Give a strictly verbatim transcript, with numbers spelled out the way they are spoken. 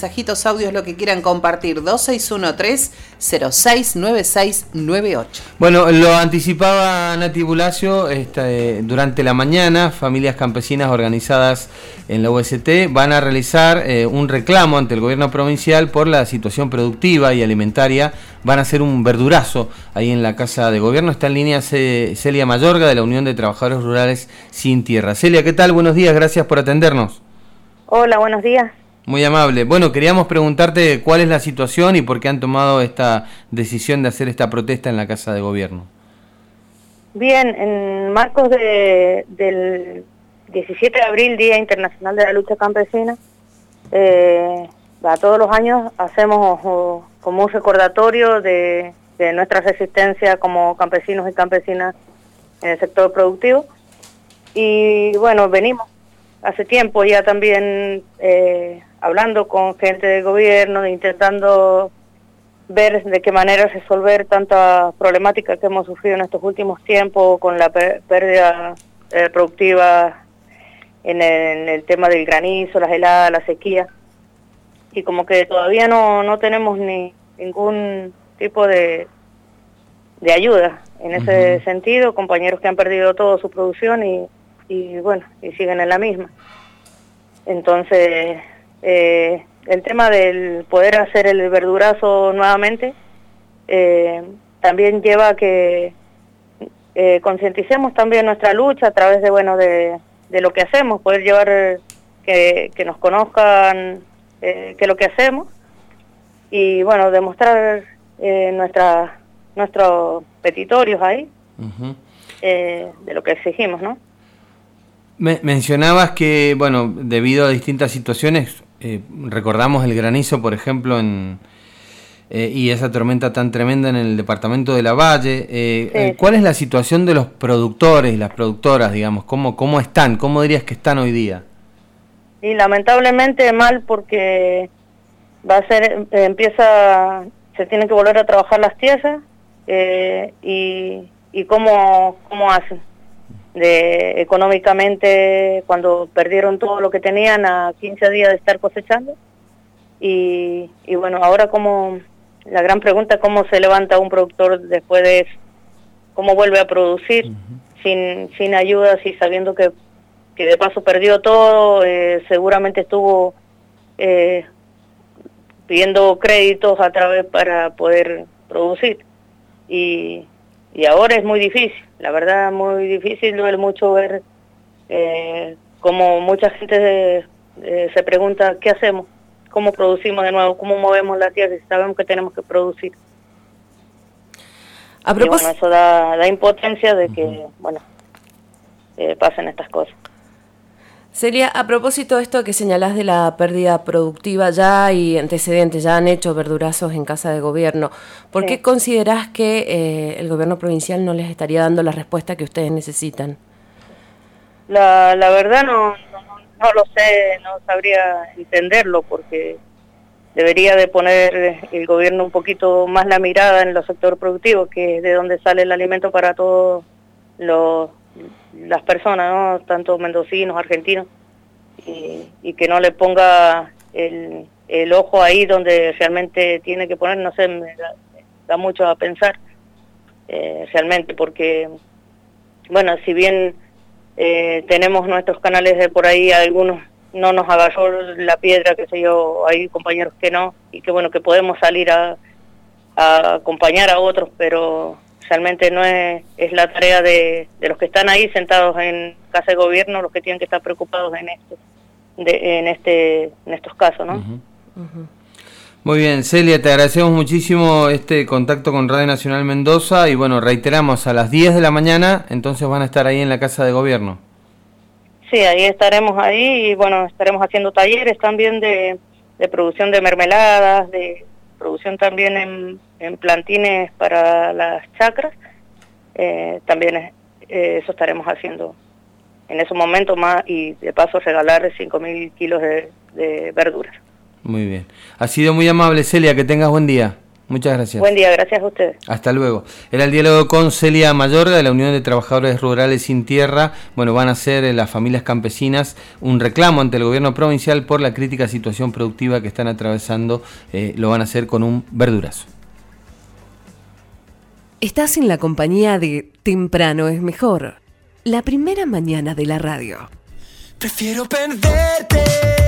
mensajitos, audios, lo que quieran compartir. dos seis uno tres, cero seis nueve seis nueve ocho. Bueno, lo anticipaba Nati Bulacio, este, durante la mañana, familias campesinas organizadas en la U S T van a realizar eh, un reclamo ante el gobierno provincial por la situación productiva y alimentaria. Van a hacer un verdurazo ahí en la Casa de Gobierno. Está en línea C Celia Mayorga, de la Unión de Trabajadores Rurales Sin Tierra. Celia, ¿qué tal? Buenos días, gracias por atendernos. Hola, buenos días. Muy amable. Bueno, queríamos preguntarte cuál es la situación y por qué han tomado esta decisión de hacer esta protesta en la Casa de Gobierno. Bien, en marcos de, del diecisiete de abril, Día Internacional de la Lucha Campesina, eh, a todos los años hacemos oh, como un recordatorio de, de nuestra resistencia como campesinos y campesinas en el sector productivo. Y bueno, venimos hace tiempo ya también eh, hablando con gente del gobierno, intentando ver de qué manera resolver tanta problemática que hemos sufrido en estos últimos tiempos con la pérdida eh, productiva en el, en el tema del granizo, las heladas, la sequía. Y como que todavía no, no tenemos ni ningún tipo de, de ayuda en ese uh-huh. sentido, compañeros que han perdido toda su producción y y bueno, y siguen en la misma. Entonces, eh, el tema del poder hacer el verdurazo nuevamente eh, también lleva a que eh, concienticemos también nuestra lucha a través de, bueno, de, de lo que hacemos, poder llevar, que, que nos conozcan eh, qué es lo que hacemos y bueno, demostrar eh, nuestra, nuestros petitorios ahí uh-huh. eh, de lo que exigimos, ¿no? Me, mencionabas que, bueno, debido a distintas situaciones, eh, recordamos el granizo, por ejemplo, en eh, y esa tormenta tan tremenda en el departamento de La Valle. Eh, sí. eh, ¿Cuál es la situación de los productores y las productoras, digamos? ¿Cómo, cómo están? ¿Cómo dirías que están hoy día? Y lamentablemente mal porque va a ser, eh, empieza, se tienen que volver a trabajar las tierras eh, y, y cómo, cómo hacen. De económicamente cuando perdieron todo lo que tenían a quince días de estar cosechando y, y bueno, ahora como la gran pregunta, cómo se levanta un productor después de eso, cómo vuelve a producir uh-huh. sin sin ayudas y sabiendo que, que de paso perdió todo, eh, seguramente estuvo eh, pidiendo créditos a través para poder producir y Y ahora es muy difícil, la verdad muy difícil, duele mucho ver eh, cómo mucha gente de, de, se pregunta qué hacemos, cómo producimos de nuevo, cómo movemos la tierra si sabemos que tenemos que producir. A propósito... Y bueno, eso da, da impotencia de que, uh-huh. bueno, eh, pasen estas cosas. Celia, a propósito de esto que señalás de la pérdida productiva, ya hay antecedentes, ya han hecho verdurazos en Casa de Gobierno. ¿Por sí. qué considerás que eh, el gobierno provincial no les estaría dando la respuesta que ustedes necesitan? La, la verdad no, no, no lo sé, no sabría entenderlo, porque debería de poner el gobierno un poquito más la mirada en los sectores productivos, que es de donde sale el alimento para todos los... las personas, ¿no? Tanto mendocinos, argentinos, y, y que no le ponga el, el ojo ahí donde realmente tiene que poner, no sé, me da, me da mucho a pensar, eh, realmente, porque, bueno, si bien eh, tenemos nuestros canales de por ahí, algunos no nos agarró la piedra, qué sé yo, hay compañeros que no, y que bueno, que podemos salir a, a acompañar a otros, pero... realmente no es, es la tarea de, de los que están ahí sentados en Casa de Gobierno, los que tienen que estar preocupados en esto, de, en este, en estos casos, ¿no? Uh-huh. Uh-huh. Muy bien, Celia, te agradecemos muchísimo este contacto con Radio Nacional Mendoza y bueno, reiteramos, a las diez de la mañana, entonces van a estar ahí en la Casa de Gobierno. Sí, ahí estaremos ahí y bueno, estaremos haciendo talleres también de, de producción de mermeladas, de producción también en, en plantines para las chacras, eh, también eh, eso estaremos haciendo en esos momentos más y de paso regalar cinco mil kilos de, de verduras. Muy bien. Ha sido muy amable, Celia, que tengas buen día. Muchas gracias. Buen día, gracias a ustedes. Hasta luego. Era el diálogo con Celia Mayorga de la Unión de Trabajadores Rurales Sin Tierra. Bueno, van a hacer eh, las familias campesinas un reclamo ante el gobierno provincial por la crítica situación productiva que están atravesando. Eh, lo van a hacer con un verdurazo. Estás en la compañía de Temprano es Mejor, la primera mañana de la radio. Prefiero perderte